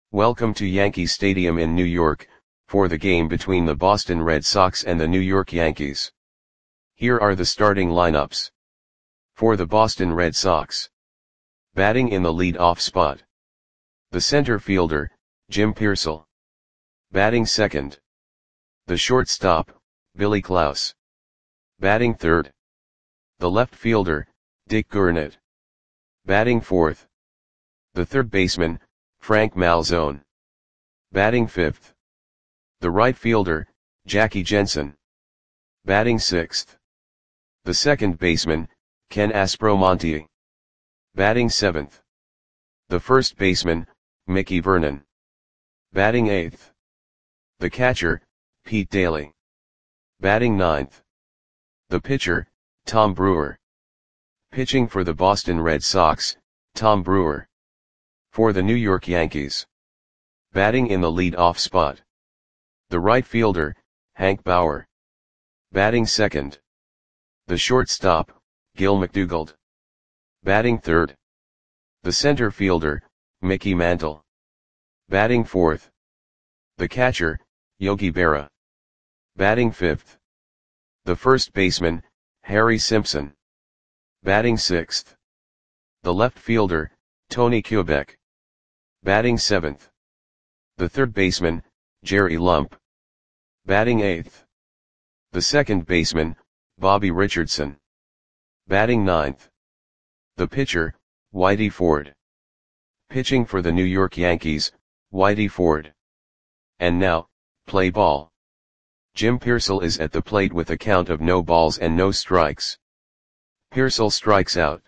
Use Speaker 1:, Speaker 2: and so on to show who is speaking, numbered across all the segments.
Speaker 1: Welcome to Yankee Stadium in New York, for the game between the Boston Red Sox and the New York Yankees. Here are the starting lineups. For the Boston Red Sox. Batting in the lead-off spot. The center fielder, Jim Piersall. Batting second. The shortstop, Billy Klaus. Batting third. The left fielder, Dick Gurnett. Batting fourth. The third baseman, Frank Malzone. Batting fifth. The right fielder, Jackie Jensen. Batting sixth. The second baseman, Ken Aspromonte. Batting seventh. The first baseman, Mickey Vernon. Batting eighth. The catcher, Pete Daly. Batting ninth. The pitcher, Tom Brewer. Pitching for the Boston Red Sox, Tom Brewer. For the New York Yankees. Batting in the lead-off spot. The right fielder, Hank Bauer. Batting second. The shortstop, Gil McDougald. Batting third. The center fielder, Mickey Mantle. Batting fourth. The catcher, Yogi Berra. Batting fifth. The first baseman, Harry Simpson. Batting sixth. The left fielder, Tony Kubek. Batting seventh. The third baseman, Jerry Lump. Batting eighth. The second baseman, Bobby Richardson. Batting ninth. The pitcher, Whitey Ford. Pitching for the New York Yankees, Whitey Ford. And now, play ball. Jim Piersall is at the plate with a count of no balls and no strikes. Piersall strikes out.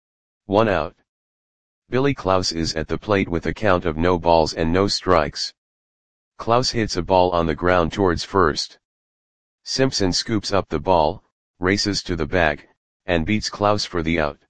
Speaker 1: 1 out. Billy Klaus is at the plate with a count of no balls and no strikes. Klaus hits a ball on the ground towards first. Simpson scoops up the ball, races to the bag, and beats Klaus for the out.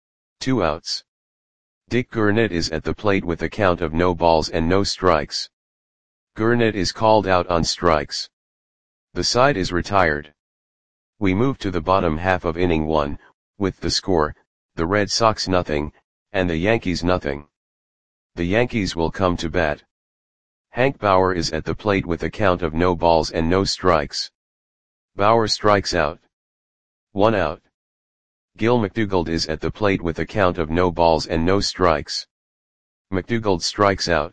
Speaker 1: 2 outs. Dick Gurnett is at the plate with a count of no balls and no strikes. Gurnett is called out on strikes. The side is retired. We move to the bottom half of inning 1, with the score, the Red Sox nothing, and the Yankees nothing. The Yankees will come to bat. Hank Bauer is at the plate with a count of no balls and no strikes. Bauer strikes out. 1 out. Gil McDougald is at the plate with a count of no balls and no strikes. McDougald strikes out.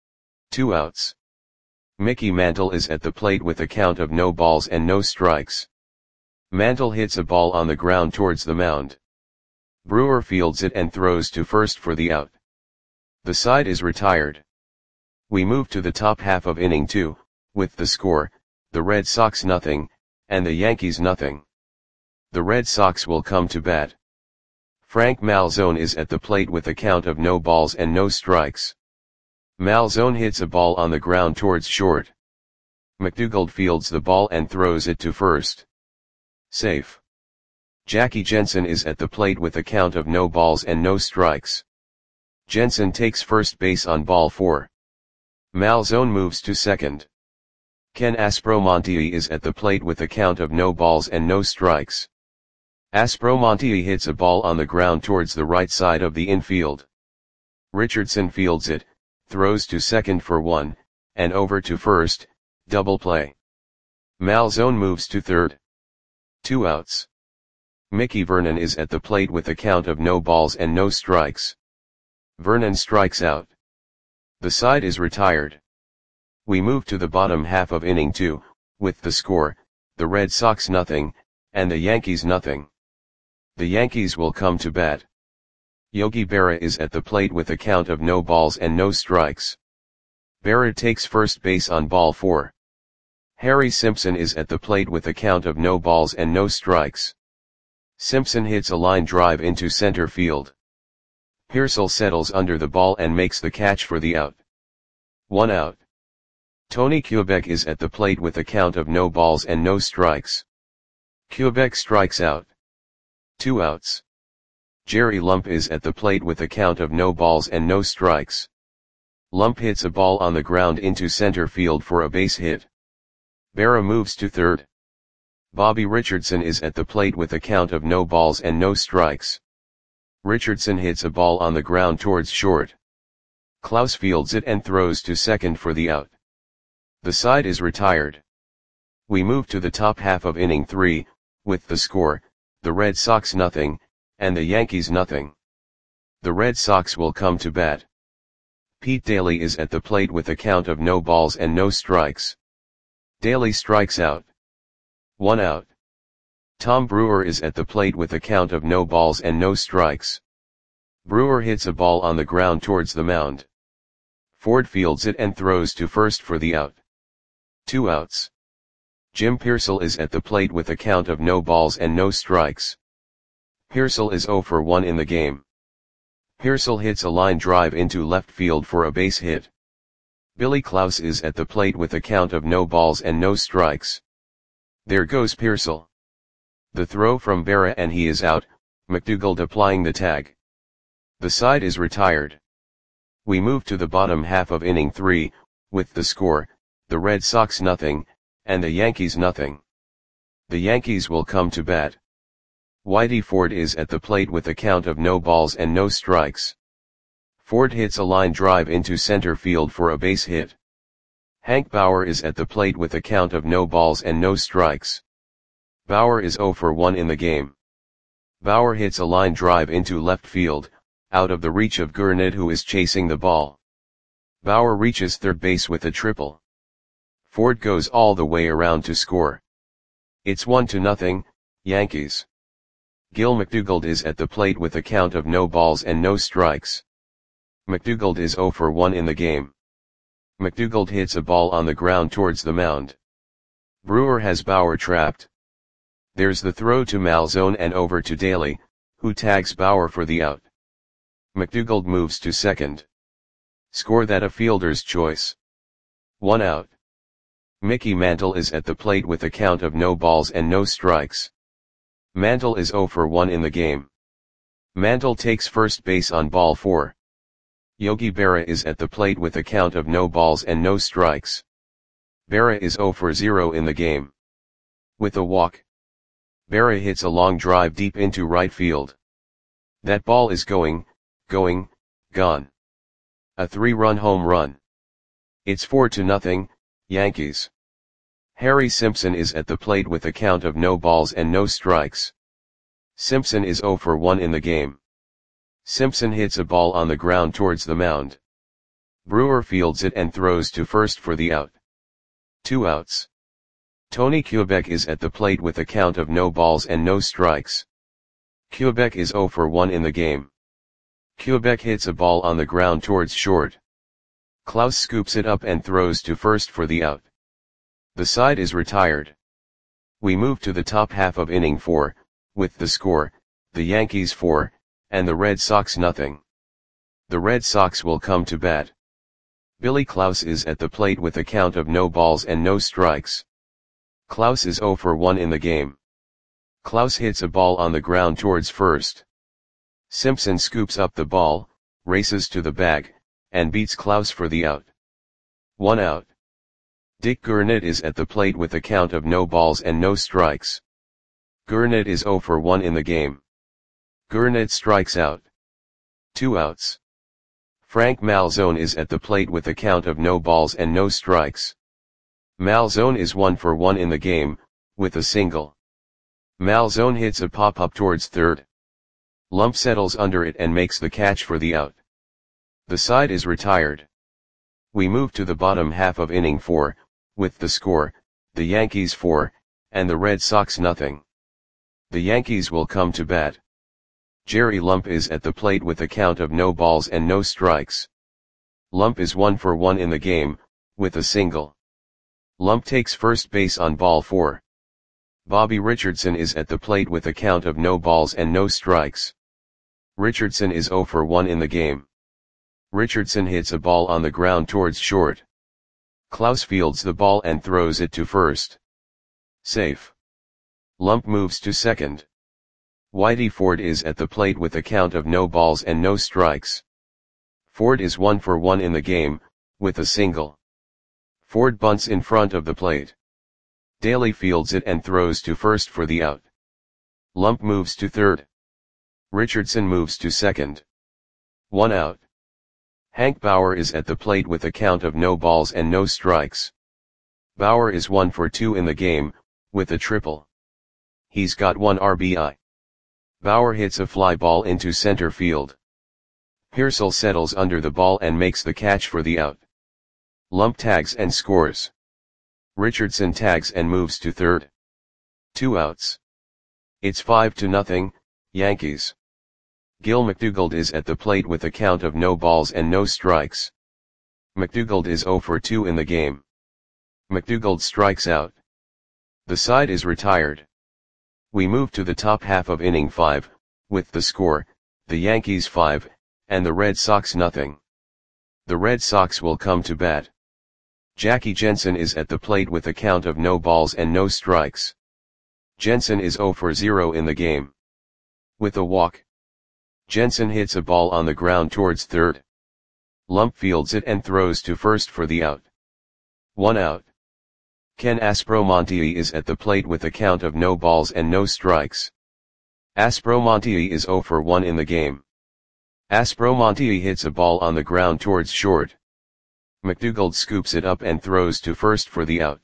Speaker 1: 2 outs. Mickey Mantle is at the plate with a count of no balls and no strikes. Mantle hits a ball on the ground towards the mound. Brewer fields it and throws to first for the out. The side is retired. We move to the top half of inning 2, with the score, the Red Sox nothing, and the Yankees nothing. The Red Sox will come to bat. Frank Malzone is at the plate with a count of no balls and no strikes. Malzone hits a ball on the ground towards short. McDougald fields the ball and throws it to first. Safe. Jackie Jensen is at the plate with a count of no balls and no strikes. Jensen takes first base on ball 4. Malzone moves to second. Ken Aspromonte is at the plate with a count of no balls and no strikes. Aspromonte hits a ball on the ground towards the right side of the infield. Richardson fields it, throws to second for 1, and over to first, double play. Malzone moves to third. 2 outs. Mickey Vernon is at the plate with a count of no balls and no strikes. Vernon strikes out. The side is retired. We move to the bottom half of inning 2, with the score, the Red Sox nothing, and the Yankees nothing. The Yankees will come to bat. Yogi Berra is at the plate with a count of no balls and no strikes. Berra takes first base on ball 4. Harry Simpson is at the plate with a count of no balls and no strikes. Simpson hits a line drive into center field. Piersall settles under the ball and makes the catch for the out. 1 out. Tony Kubek is at the plate with a count of no balls and no strikes. Kubek strikes out. 2 outs. Jerry Lump is at the plate with a count of no balls and no strikes. Lump hits a ball on the ground into center field for a base hit. Berra moves to third. Bobby Richardson is at the plate with a count of no balls and no strikes. Richardson hits a ball on the ground towards short. Klaus fields it and throws to second for the out. The side is retired. We move to the top half of inning 3, with the score, the Red Sox nothing, and the Yankees nothing. The Red Sox will come to bat. Pete Daly is at the plate with a count of no balls and no strikes. Daly strikes out. 1 out. Tom Brewer is at the plate with a count of no balls and no strikes. Brewer hits a ball on the ground towards the mound. Ford fields it and throws to first for the out. 2 outs. Jim Piersall is at the plate with a count of no balls and no strikes. Piersall is 0 for 1 in the game. Piersall hits a line drive into left field for a base hit. Billy Klaus is at the plate with a count of no balls and no strikes. There goes Piersall. The throw from Berra and he is out, McDougald applying the tag. The side is retired. We move to the bottom half of inning 3, with the score, the Red Sox nothing, and the Yankees nothing. The Yankees will come to bat. Whitey Ford is at the plate with a count of no balls and no strikes. Ford hits a line drive into center field for a base hit. Hank Bauer is at the plate with a count of no balls and no strikes. Bauer is 0 for 1 in the game. Bauer hits a line drive into left field, out of the reach of Gurnett who is chasing the ball. Bauer reaches third base with a triple. Ford goes all the way around to score. It's 1-0, Yankees. Gil McDougald is at the plate with a count of no balls and no strikes. McDougald is 0 for 1 in the game. McDougald hits a ball on the ground towards the mound. Brewer has Bauer trapped. There's the throw to Malzone and over to Daly, who tags Bauer for the out. McDougald moves to second. Score that a fielder's choice. 1 out. Mickey Mantle is at the plate with a count of no balls and no strikes. Mantle is 0 for 1 in the game. Mantle takes first base on ball 4. Yogi Berra is at the plate with a count of no balls and no strikes. Berra is 0 for 0 in the game. With a walk, Berra hits a long drive deep into right field. That ball is gone. A 3-run home run. It's 4-0, Yankees. Harry Simpson is at the plate with a count of no balls and no strikes. Simpson is 0 for 1 in the game. Simpson hits a ball on the ground towards the mound. Brewer fields it and throws to first for the out. 2 outs. Tony Kubek is at the plate with a count of no balls and no strikes. Kubek is 0 for 1 in the game. Kubek hits a ball on the ground towards short. Klaus scoops it up and throws to first for the out. The side is retired. We move to the top half of inning 4, with the score, the Yankees 4, and the Red Sox nothing. The Red Sox will come to bat. Billy Klaus is at the plate with a count of no balls and no strikes. Klaus is 0 for 1 in the game. Klaus hits a ball on the ground towards first. Simpson scoops up the ball, races to the bag, and beats Klaus for the out. 1 out. Dick Gurnett is at the plate with a count of no balls and no strikes. Gurnett is 0 for 1 in the game. Gurnett strikes out. 2 outs. Frank Malzone is at the plate with a count of no balls and no strikes. Malzone is 1 for 1 in the game, with a single. Malzone hits a pop-up towards third. Lump settles under it and makes the catch for the out. The side is retired. We move to the bottom half of inning 4, with the score, the Yankees 4, and the Red Sox nothing. The Yankees will come to bat. Jerry Lump is at the plate with a count of no balls and no strikes. Lump is 1 for 1 in the game, with a single. Lump takes first base on ball 4. Bobby Richardson is at the plate with a count of no balls and no strikes. Richardson is 0 for 1 in the game. Richardson hits a ball on the ground towards short. Klaus fields the ball and throws it to first. Safe. Lump moves to second. Whitey Ford is at the plate with a count of no balls and no strikes. Ford is 1 for 1 in the game, with a single. Ford bunts in front of the plate. Daly fields it and throws to first for the out. Lump moves to third. Richardson moves to second. 1 out. Hank Bauer is at the plate with a count of no balls and no strikes. Bauer is 1 for 2 in the game, with a triple. He's got 1 RBI. Bauer hits a fly ball into center field. Pearsall settles under the ball and makes the catch for the out. Lump tags and scores. Richardson tags and moves to third. 2 outs. It's 5-0, Yankees. Gil McDougald is at the plate with a count of no balls and no strikes. McDougald is 0 for 2 in the game. McDougald strikes out. The side is retired. We move to the top half of inning 5, with the score, the Yankees 5, and the Red Sox nothing. The Red Sox will come to bat. Jackie Jensen is at the plate with a count of no balls and no strikes. Jensen is 0 for 0 in the game. With a walk. Jensen hits a ball on the ground towards third. Lump fields it and throws to first for the out. 1 out. Ken Aspromonte is at the plate with a count of no balls and no strikes. Aspromonte is 0 for 1 in the game. Aspromonte hits a ball on the ground towards short. McDougald scoops it up and throws to first for the out.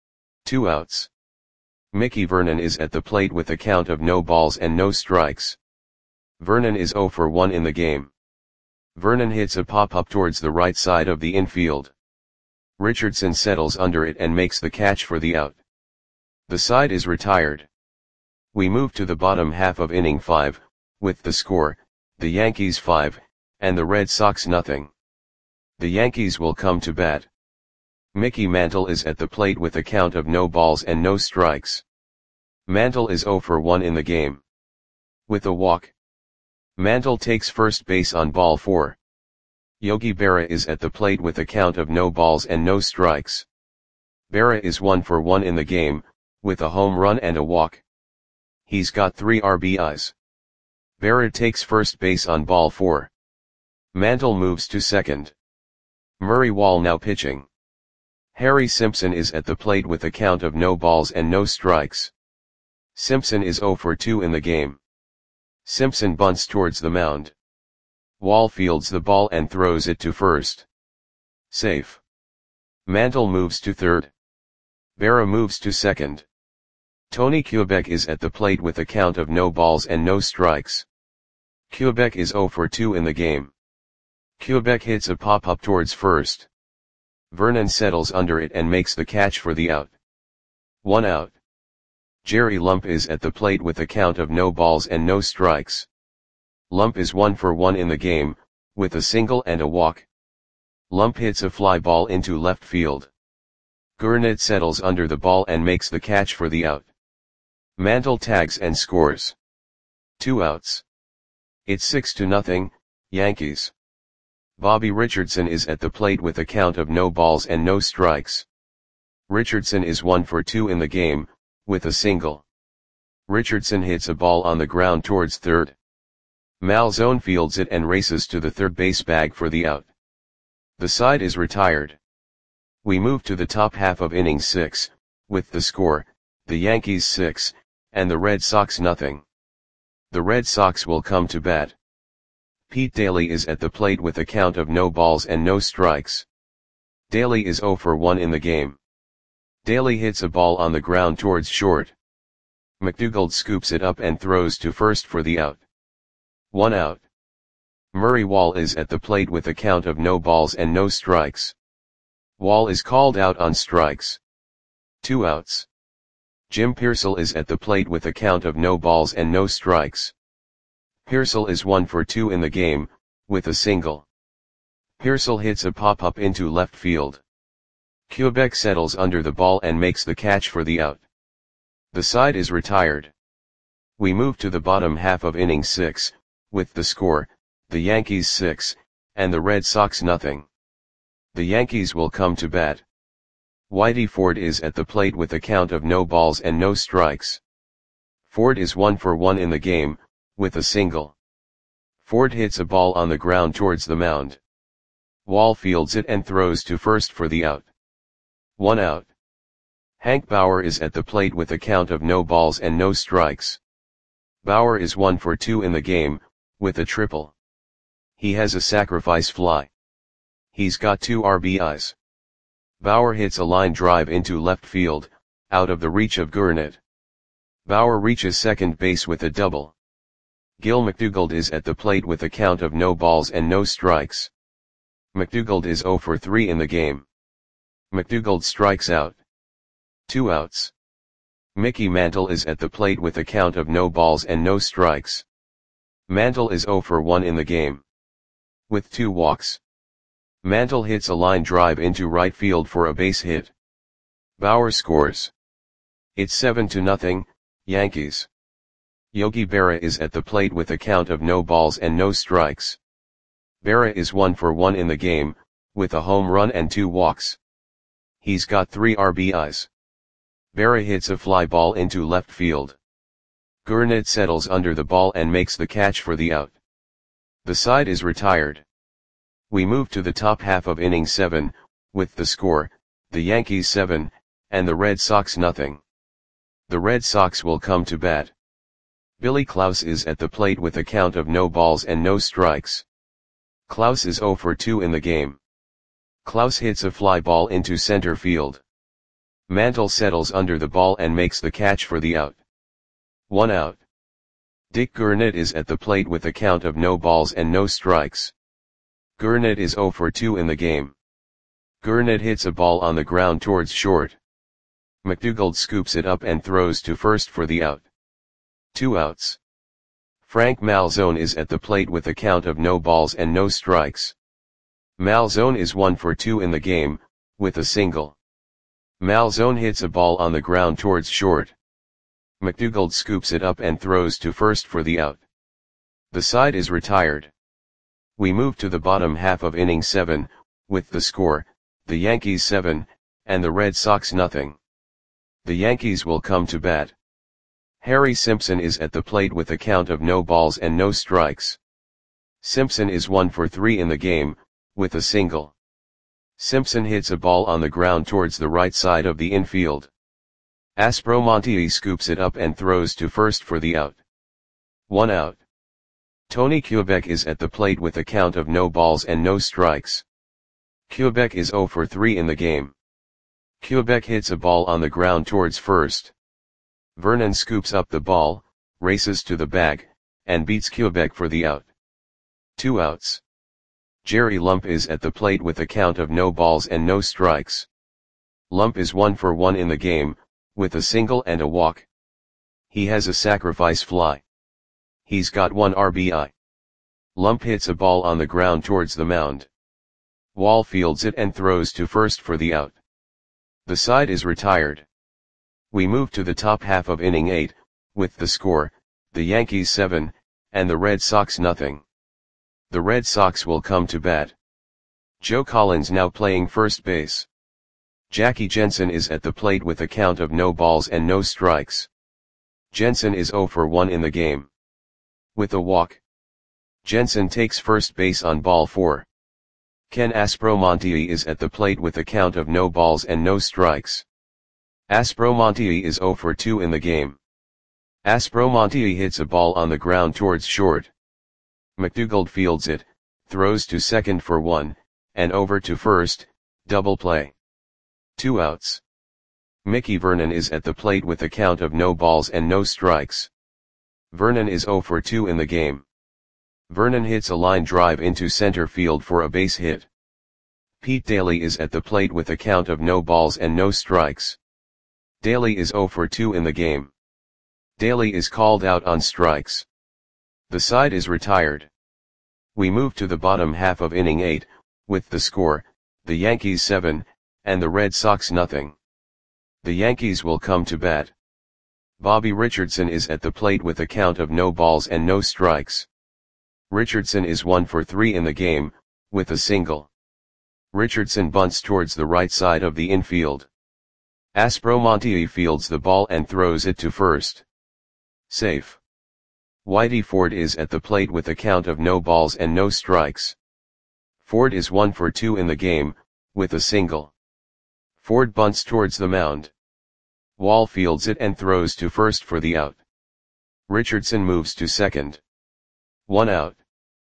Speaker 1: 2 outs. Mickey Vernon is at the plate with a count of no balls and no strikes. Vernon is 0 for 1 in the game. Vernon hits a pop-up towards the right side of the infield. Richardson settles under it and makes the catch for the out. The side is retired. We move to the bottom half of inning 5, with the score, the Yankees 5, and the Red Sox nothing. The Yankees will come to bat. Mickey Mantle is at the plate with a count of no balls and no strikes. Mantle is 0 for 1 in the game. With a walk. Mantle takes first base on ball 4. Yogi Berra is at the plate with a count of no balls and no strikes. Berra is 1 for 1 in the game, with a home run and a walk. He's got 3 RBIs. Berra takes first base on ball 4. Mantle moves to second. Murray Wall now pitching. Harry Simpson is at the plate with a count of no balls and no strikes. Simpson is 0 for 2 in the game. Simpson bunts towards the mound. Wall fields the ball and throws it to first. Safe. Mantle moves to third. Berra moves to second. Tony Kubek is at the plate with a count of no balls and no strikes. Kubek is 0 for 2 in the game. Kubek hits a pop-up towards first. Vernon settles under it and makes the catch for the out. 1 out. Jerry Lump is at the plate with a count of no balls and no strikes. Lump is 1 for 1 in the game, with a single and a walk. Lump hits a fly ball into left field. Gurnett settles under the ball and makes the catch for the out. Mantle tags and scores. 2 outs. It's 6-0, Yankees. Bobby Richardson is at the plate with a count of no balls and no strikes. Richardson is 1 for 2 in the game, with a single. Richardson hits a ball on the ground towards third. Malzone fields it and races to the third base bag for the out. The side is retired. We move to the top half of inning 6, with the score, the Yankees 6, and the Red Sox nothing. The Red Sox will come to bat. Pete Daly is at the plate with a count of no balls and no strikes. Daly is 0 for 1 in the game. Daly hits a ball on the ground towards short. McDougald scoops it up and throws to first for the out. 1 out. Murray Wall is at the plate with a count of no balls and no strikes. Wall is called out on strikes. 2 outs. Jim Pearsall is at the plate with a count of no balls and no strikes. Pearsall is 1 for 2 in the game, with a single. Pearsall hits a pop-up into left field. Kubek settles under the ball and makes the catch for the out. The side is retired. We move to the bottom half of inning 6, with the score, the Yankees 6, and the Red Sox nothing. The Yankees will come to bat. Whitey Ford is at the plate with a count of no balls and no strikes. Ford is 1 for 1 in the game, with a single. Ford hits a ball on the ground towards the mound. Wall fields it and throws to first for the out. 1 out. Hank Bauer is at the plate with a count of no balls and no strikes. Bauer is 1 for 2 in the game, with a triple. He has a sacrifice fly. He's got 2 RBIs. Bauer hits a line drive into left field, out of the reach of Gurnet. Bauer reaches second base with a double. Gil McDougald is at the plate with a count of no balls and no strikes. McDougald is 0 for 3 in the game. McDougald strikes out. 2 outs. Mickey Mantle is at the plate with a count of no balls and no strikes. Mantle is 0 for 1 in the game. With 2 walks. Mantle hits a line drive into right field for a base hit. Bauer scores. It's 7-0, Yankees. Yogi Berra is at the plate with a count of no balls and no strikes. Berra is 1 for 1 in the game, with a home run and 2 walks. He's got 3 RBIs. Berra hits a fly ball into left field. Gurnet settles under the ball and makes the catch for the out. The side is retired. We move to the top half of inning 7, with the score, the Yankees 7, and the Red Sox nothing. The Red Sox will come to bat. Billy Klaus is at the plate with a count of no balls and no strikes. Klaus is 0 for 2 in the game. Klaus hits a fly ball into center field. Mantle settles under the ball and makes the catch for the out. 1 out. Dick Gurnet is at the plate with a count of no balls and no strikes. Gurnet is 0 for 2 in the game. Gurnet hits a ball on the ground towards short. McDougald scoops it up and throws to first for the out. 2 outs. Frank Malzone is at the plate with a count of no balls and no strikes. Malzone is 1 for 2 in the game, with a single. Malzone hits a ball on the ground towards short. McDougald scoops it up and throws to first for the out. The side is retired. We move to the bottom half of inning 7, with the score, the Yankees 7, and the Red Sox nothing. The Yankees will come to bat. Harry Simpson is at the plate with a count of no balls and no strikes. Simpson is 1 for 3 in the game, with a single. Simpson hits a ball on the ground towards the right side of the infield. Aspromonte scoops it up and throws to first for the out. 1 out. Tony Kubek is at the plate with a count of no balls and no strikes. Kubek is 0 for 3 in the game. Kubek hits a ball on the ground towards first. Vernon scoops up the ball, races to the bag, and beats Kubek for the out. 2 outs. Jerry Lump is at the plate with a count of no balls and no strikes. Lump is 1 for 1 in the game, with a single and a walk. He has a sacrifice fly. He's got 1 RBI. Lump hits a ball on the ground towards the mound. Wall fields it and throws to first for the out. The side is retired. We move to the top half of inning 8, with the score, the Yankees 7, and the Red Sox nothing. The Red Sox will come to bat. Joe Collins now playing first base. Jackie Jensen is at the plate with a count of no balls and no strikes. Jensen is 0 for 1 in the game. With a walk. Jensen takes first base on ball 4. Ken Aspromonte is at the plate with a count of no balls and no strikes. Aspromonte is 0 for 2 in the game. Aspromonte hits a ball on the ground towards short. McDougald fields it, throws to second for 1, and over to first, double play. 2 outs. Mickey Vernon is at the plate with a count of no balls and no strikes. Vernon is 0 for 2 in the game. Vernon hits a line drive into center field for a base hit. Pete Daly is at the plate with a count of no balls and no strikes. Daly is 0 for 2 in the game. Daly is called out on strikes. The side is retired. We move to the bottom half of inning 8, with the score, the Yankees 7, and the Red Sox nothing. The Yankees will come to bat. Bobby Richardson is at the plate with a count of no balls and no strikes. Richardson is 1 for 3 in the game, with a single. Richardson bunts towards the right side of the infield. Aspromonte fields the ball and throws it to first. Safe. Whitey Ford is at the plate with a count of no balls and no strikes. Ford is 1 for 2 in the game, with a single. Ford bunts towards the mound. Wall fields it and throws to first for the out. Richardson moves to second. 1 out.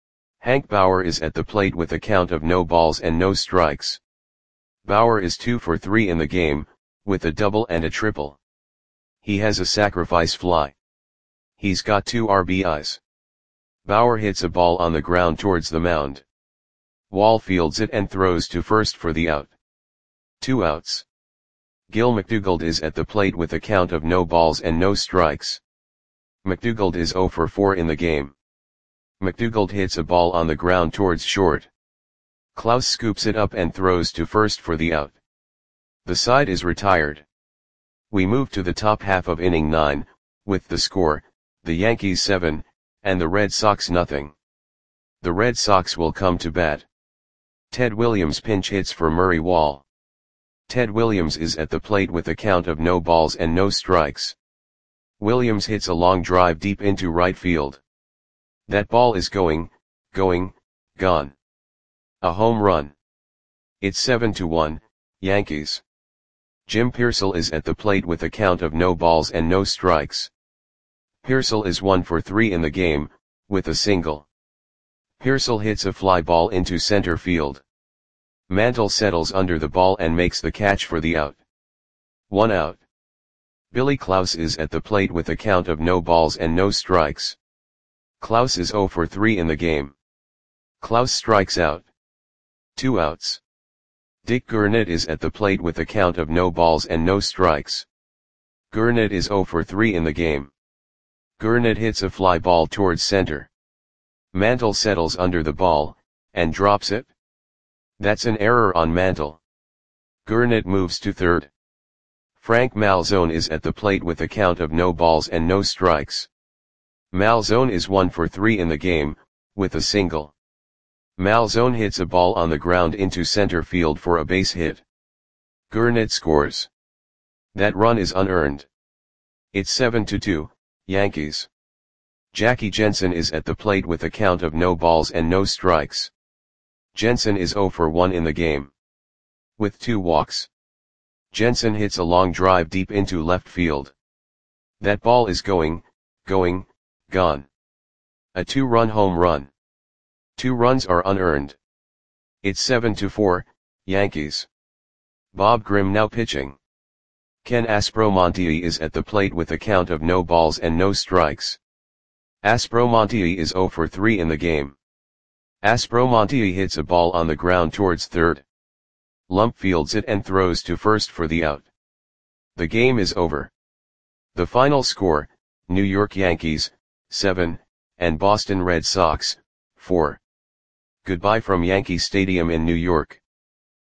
Speaker 1: Hank Bauer is at the plate with a count of no balls and no strikes. Bauer is 2 for 3 in the game, with a double and a triple. He has a sacrifice fly. He's got 2 RBIs. Bauer hits a ball on the ground towards the mound. Wall fields it and throws to first for the out. 2 outs. Gil McDougald is at the plate with a count of no balls and no strikes. McDougald is 0 for 4 in the game. McDougald hits a ball on the ground towards short. Klaus scoops it up and throws to first for the out. The side is retired. We move to the top half of inning 9, with the score, the Yankees 7, and the Red Sox nothing. The Red Sox will come to bat. Ted Williams pinch hits for Murray Wahl. Ted Williams is at the plate with a count of no balls and no strikes. Williams hits a long drive deep into right field. That ball is gone. A home run. It's 7-1, Yankees. Jim Piersall is at the plate with a count of no balls and no strikes. Piersall is 1 for 3 in the game, with a single. Piersall hits a fly ball into center field. Mantle settles under the ball and makes the catch for the out. 1 out. Billy Klaus is at the plate with a count of no balls and no strikes. Klaus is 0 for 3 in the game. Klaus strikes out. 2 outs. Dick Gurnett is at the plate with a count of no balls and no strikes. Gurnett is 0 for 3 in the game. Gurnett hits a fly ball towards center. Mantle settles under the ball, and drops it. That's an error on Mantle. Gurnett moves to third. Frank Malzone is at the plate with a count of no balls and no strikes. Malzone is 1 for 3 in the game, with a single. Malzone hits a ball on the ground into center field for a base hit. Gurnett scores. That run is unearned. It's 7-2, Yankees. Jackie Jensen is at the plate with a count of no balls and no strikes. Jensen is 0 for 1 in the game. With 2 walks. Jensen hits a long drive deep into left field. That ball is gone. A 2-run home run. 2 runs are unearned. It's 7-4, Yankees. Bob Grimm now pitching. Ken Aspromonte is at the plate with a count of no balls and no strikes. Aspromonte is 0 for 3 in the game. Aspromonte hits a ball on the ground towards third. Lump fields it and throws to first for the out. The game is over. The final score, New York Yankees, 7, and Boston Red Sox, 4. Goodbye from Yankee Stadium in New York.